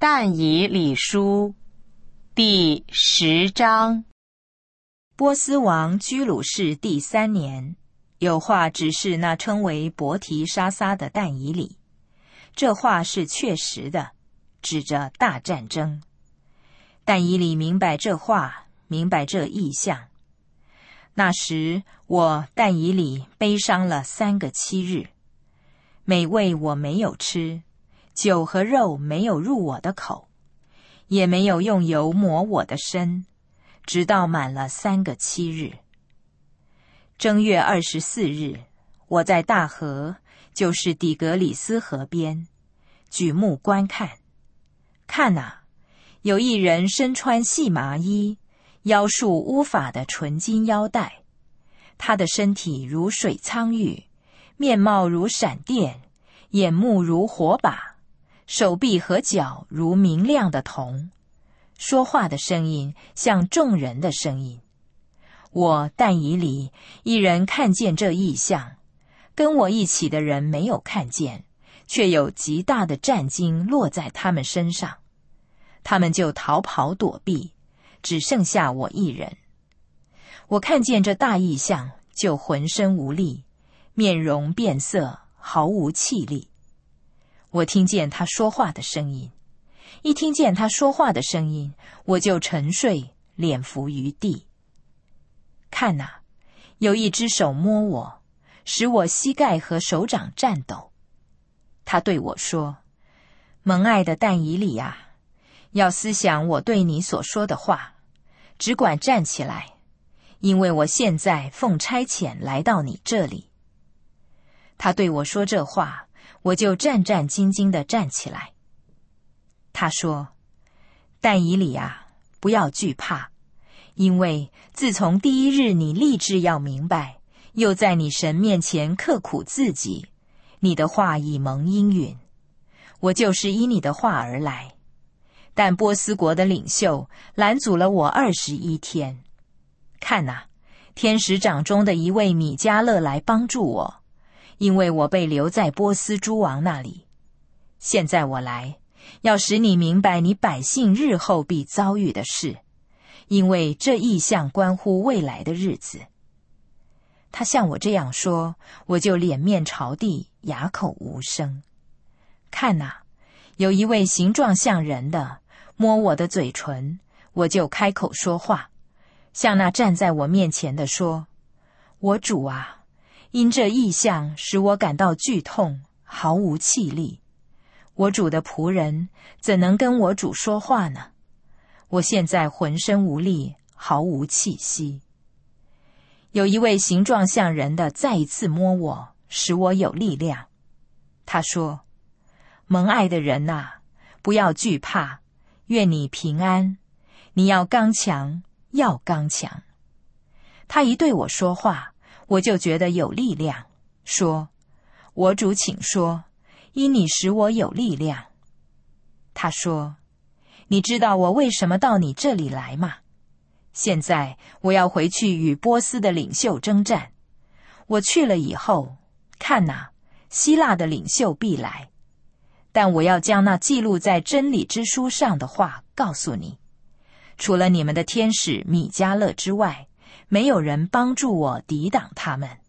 但以理书第10章。 波斯王居鲁士第3年，有话指示那称为伯提沙撒的但以理。这话是确实的，指着大战争。但以理明白这话，明白这意象。那时我但以理悲伤了3个7日，美味我没有吃，酒和肉没有入我的口，也没有用油抹我的身，直到满了3个7日。正月24日，我在大河，就是底格里斯河边，举目观看。看哪，有一人身穿细麻衣，腰束乌法的纯金腰带，他的身体如水苍玉，面貌如闪电，眼目如火把，手臂和脚如明亮的铜，说话的声音像众人的声音。我但以理一人看见这异象，跟我一起的人没有看见，却有极大的战惊落在他们身上，他们就逃跑躲避，只剩下我一人。我看见这大异象，就浑身无力，面容变色，毫无气力。我听见他说话的声音，一听见他说话的声音，我就沉睡，脸伏于地。看哪，有一只手摸我，使我膝盖和手掌颤抖。他对我说：蒙爱的但以理啊，要思想我对你所说的话，只管站起来，因为我现在奉差遣来到你这里。他对我说这话，我就战战兢兢地站起来。他说：但以理啊，不要惧怕，因为自从第1日你立志要明白，又在你神面前刻苦自己，你的话已蒙应允。我就是依你的话而来。但波斯国的领袖拦阻了我21天。看哪，天使长中的一位米迦勒来帮助我，因为我被留在波斯诸王那里。现在我来，要使你明白你百姓日后必遭遇的事，因为这异象关乎未来的日子。他向我这样说，我就脸面朝地，哑口无声。看哪，有一位形状像人的摸我的嘴唇，我就开口说话，向那站在我面前的说：我主啊，因这异象使我感到剧痛，毫无气力。我主的仆人怎能跟我主说话呢？我现在浑身无力，毫无气息。有一位形状像人的再一次摸我，使我有力量。他说：蒙爱的人啊，不要惧怕，愿你平安，你要刚强，要刚强。他一对我说话，我就觉得有力量，说：我主请说，因你使我有力量。他说：你知道我为什么到你这里来吗？现在我要回去与波斯的领袖征战。我去了以后，看哪，希腊的领袖必来。但我要将那记录在真理之书上的话告诉你，除了你们的天使米迦勒之外，没有人帮助我抵挡他们。